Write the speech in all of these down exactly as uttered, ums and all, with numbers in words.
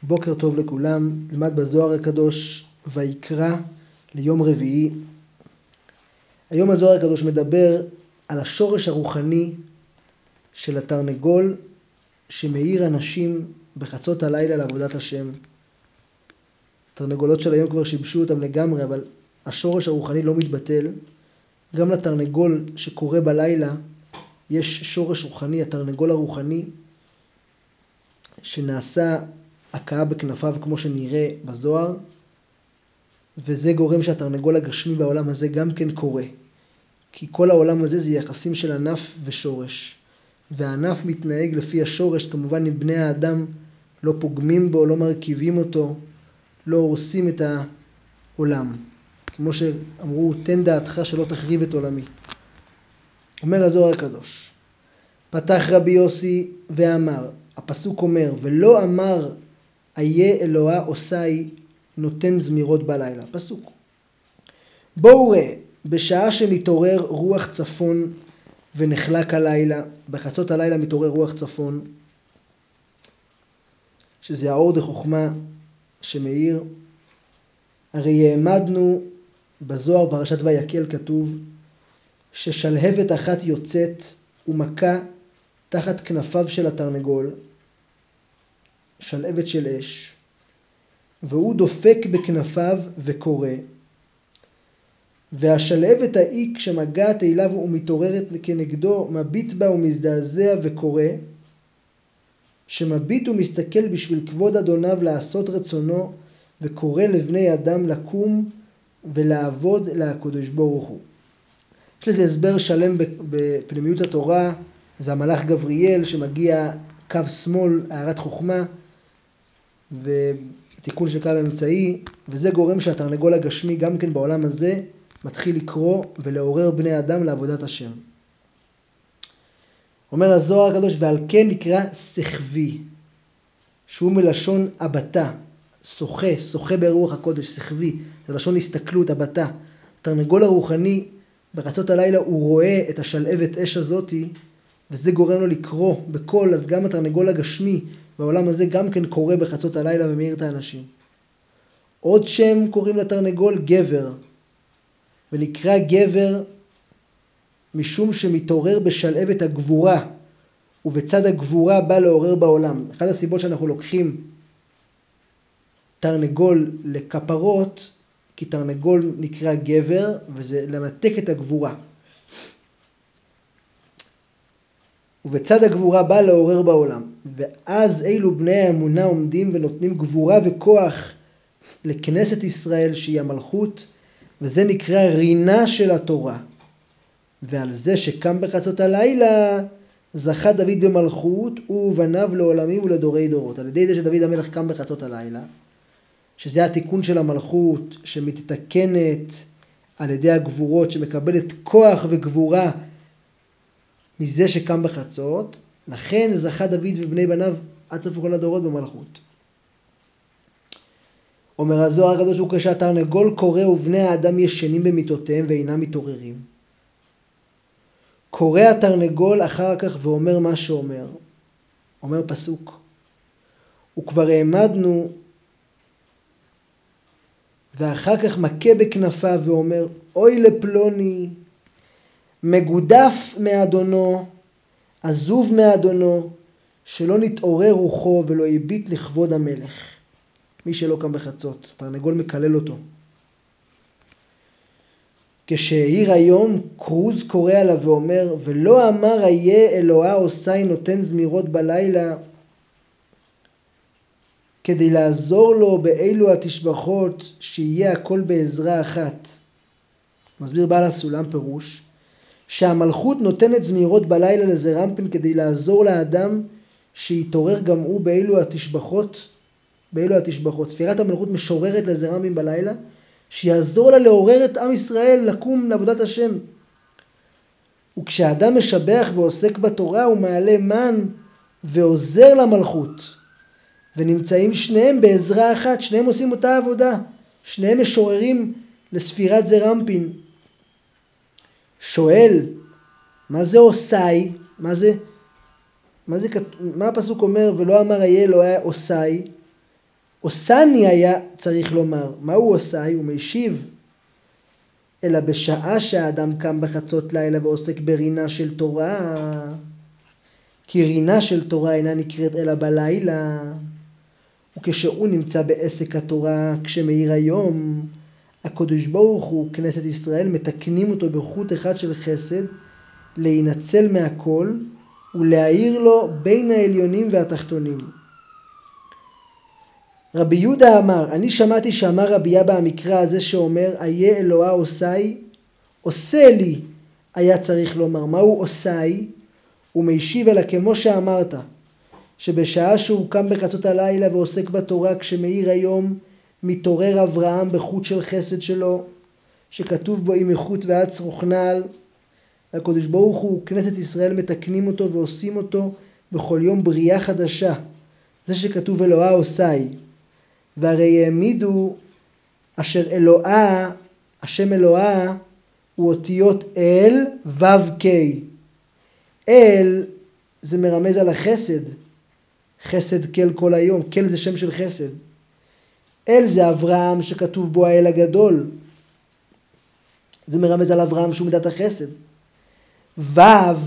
בוקר טוב לכולם, נלמד בזוהר הקדוש ויקרא ליום רביעי. היום הזוהר הקדוש מדבר על השורש הרוחני של התרנגול שמאיר אנשים בחצות הלילה לעבודת השם. התרנגולות של היום כבר שיבשו אותם לגמרי, אבל השורש הרוחני לא מתבטל. גם לתרנגול שקורא בלילה יש שורש רוחני, התרנגול הרוחני שנעשה הכאה בכנפיו כמו שנראה בזוהר, וזה גורם שהתרנגול הגשמי בעולם הזה גם כן קורא. כי כל העולם הזה זה יחסים של ענף ושורש. והענף מתנהג לפי השורש, כמובן אם בני האדם לא פוגמים בו, לא מרכיבים אותו, לא הורסים את העולם. כמו שאמרו, תן דעתך שלא תחריב את עולמי. אומר הזוהר הקדוש, פתח רבי יוסי ואמר, הפסוק אומר, ולא אמר איה אלוהה עושי נותן זמירות בלילה. פסוק. בואו ראה, בשעה שנתעורר רוח צפון ונחלק הלילה, בחצות הלילה מתעורר רוח צפון, שזה האור דחוכמה שמאיר. הרי העמדנו בזוהר פרשת ויקל כתוב, ששלהבת אחת יוצאת ומכה תחת כנפיו של התרנגול, שלהבת של אש, והוא דופק בכנפיו וקורא, והשלהבת ההיא כשמגעת אליו ומתעוררת כנגדו, מביט בה ומזדעזע וקורא, שמביט ומסתכל בשביל כבוד אדוניו לעשות רצונו, וקורא לבני אדם לקום ולעבוד לקדוש ברוך הוא. יש לזה הסבר שלם בפנימיות התורה, זה המלאך גבריאל שמגיע קו שמאל, הערת חוכמה, ותיקון של קו אמצעי, וזה גורם שהתרנגול הגשמי גם כן בעולם הזה מתחיל לקרוא ולעורר בני אדם לעבודת השם. אומר הזוהר הקדוש, ועל כן נקרא סחבי, שהוא מלשון אבטה, שוחה, שוחה ברוח הקודש, סחבי, זה לשון הסתכלות, אבטה. התרנגול הרוחני בחצות הלילה הוא רואה את השלהבת אש הזאתי, וזה גורם לו לקרוא בקול, אז גם התרנגול הגשמי בעולם הזה גם כן קורא בחצות הלילה ומאיר את האנשים. עוד שם קוראים לתרנגול גבר, ונקרא גבר משום שמתעורר בשלהבת הגבורה, ובצד הגבורה בא לעורר בעולם. אחת הסיבות שאנחנו לוקחים תרנגול לכפרות, כי תרנגול נקרא גבר, וזה למתק את הגבורה. ובצד הגבורה בא לעורר בעולם. ואז אילו בני האמונה עומדים ונותנים גבורה וכוח לכנסת ישראל שהיא המלכות, וזה נקרא רינה של התורה. ועל זה שקם בחצות הלילה זכה דוד במלכות ובניו לעולמים ולדורי דורות. על ידי זה שדוד המלך קם בחצות הלילה, שזה התיקון של המלכות שמתתקנת על ידי הגבורות, שמקבלת כוח וגבורה מזה שקם בחצות, לכן זכה דוד ובני בניו עד סוף כל הדורות במלכות. אומר הזוהר הקדוש, הוא כשהתרנגול קורא ובני האדם ישנים במיטותיהם ואינם מתעוררים, קורא התרנגול אחר כך ואומר מה שאומר. אומר פסוק, וכבר העמדנו, ואחר כך מכה בכנפיו ואומר, אוי לפלוני, מגודף מאדונו, עזוב מאדונו, שלא נתעורר רוחו ולא יביט לכבוד המלך. מי שלא קם בחצות, תרנגול מקלל אותו. כשהעיר היום, קרוז קורא עליו ואומר, ולא אמר איה אלוהה עושי נותן זמירות בלילה, כדי לעזור לו באילו התשבחות שיהיה הכל בעזרה אחת. מסביר בעל הסולם פירוש, שהמלכות נותנת זמירות בלילה לזרמפין כדי לעזור לאדם שיתעורר גם הוא באילו התשבחות, באילו התשבחות. ספירת המלכות משוררת לזרמפין בלילה, שיעזור לה לעורר את עם ישראל לקום לעבודת השם. וכשאדם משבח ועוסק בתורה הוא מעלה מן ועוזר למלכות. ונמצאים שניהם בעזרה אחת, שניהם עושים אותה עבודה. שניהם משוררים לספירת זרמפין. שואל, מה זה עושי? מה זה, מה זה, מה הפסוק אומר, ולא אמר איה אלוהי עושי? עושני היה צריך לומר. מהו עושי? הוא משיב. אלא בשעה שהאדם קם בחצות לילה ועוסק ברינה של תורה, כי רינה של תורה אינה נקראת אלא בלילה, וכשהוא נמצא בעסק התורה כשמאיר היום, הקדוש ברוך הוא, כנסת ישראל, מתקנים אותו בחוט אחד של חסד, להינצל מהכל ולהאיר לו בין העליונים והתחתונים. רבי יהודה אמר, אני שמעתי שאמר רבי אבא המקרא הזה שאומר, איה אלוהה עושי, עושה לי, היה צריך לומר. מהו עושי? הוא משיב אלא כמו שאמרת, שבשעה שהוא קם בחצות הלילה ועוסק בתורה כשמאיר היום, מתעורר אברהם בחוט של חסד שלו, שכתוב בו אם איכות ועד צרוכנל. הקדוש ברוך הוא, כנסת ישראל, מתקנים אותו ועושים אותו בכל יום בריאה חדשה. זה שכתוב אלוהה עושי. והרי העמידו אשר אלוהה, השם אלוהה, הוא אותיות אל וו קי. אל זה מרמז על החסד. חסד כל כל היום. כל זה שם של חסד. אל זה אברהם שכתוב בו האל הגדול. זה מרמז על אברהם שהוא מידת החסד. וו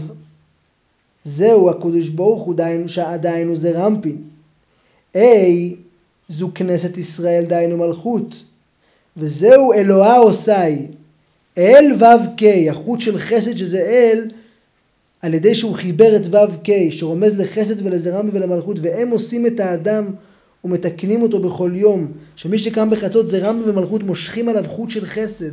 זהו הקדוש ברוך הוא שעדיין הוא זה רמפין. אי זו כנסת ישראל דיינו מלכות. וזהו אלוהה עושי. אל וו קי, החוט של חסד שזה אל, על ידי שהוא חיבר את וו קי, שרומז לחסד ולזרמי ולמלכות, והם עושים את האדם ומתקנים אותו בכל יום. שמי שקם בחצות זרמי ומלכות מושכים עליו חוט של חסד.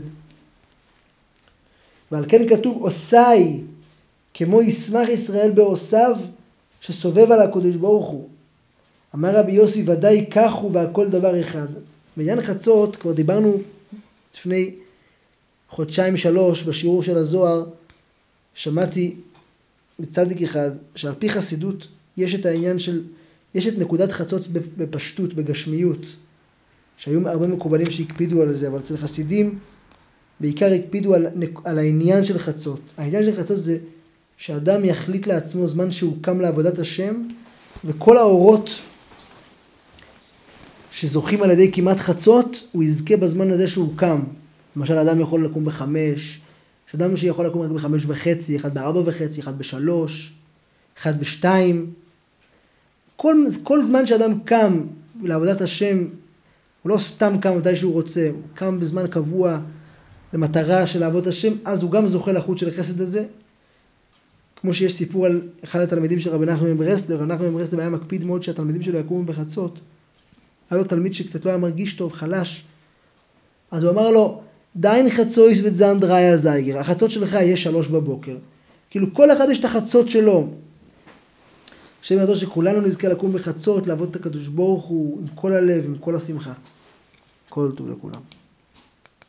ועל כן כתוב עושי, כמו ישמח ישראל בעושיו, שסובב על הקדוש ברוך הוא. אמר רבי יוסי, ודאי כך הוא והכל דבר אחד. בעניין חצות, כבר דיברנו לפני חודשיים שלוש בשיעור של הזוהר, שמעתי מצדיק אחד, שעל פי חסידות יש את העניין של, יש את נקודת חצות בפשטות, בגשמיות, שהיו הרבה מקובלים שהקפידו על זה, אבל אצל חסידים בעיקר הקפידו על, על העניין של חצות. העניין של חצות זה שאדם יחליט לעצמו זמן שהוא קם לעבודת השם, וכל האורות שזוכים על ידי כמעט חצות, הוא יזכה בזמן הזה שהוא קם. למשל, אדם יכול לקום בחמש, יש אדם שיכול לקום רק בחמש וחצי, אחד בארבע וחצי, אחד בשלוש, אחד בשתיים. כל, כל זמן שאדם קם לעבודת השם, הוא לא סתם קם מתי שהוא רוצה, הוא קם בזמן קבוע למטרה של לעבוד השם, אז הוא גם זוכה לחוט של החסד הזה. כמו שיש סיפור על אחד התלמידים של רבי נחמן מברסלב, רבי נחמן מברסלב היה מקפיד מאוד שהתלמידים שלו יקומו בחצות. היה לו תלמיד שקצת לא היה מרגיש טוב, חלש. אז הוא אמר לו, דיין חצויס וזן דריה זייגר, החצות שלך יהיה שלוש בבוקר. כאילו כל אחד יש את החצות שלו. השם ידעו שכולנו נזכה לקום בחצות, לעבוד את הקדוש ברוך הוא עם כל הלב, עם כל השמחה. כל טוב לכולם.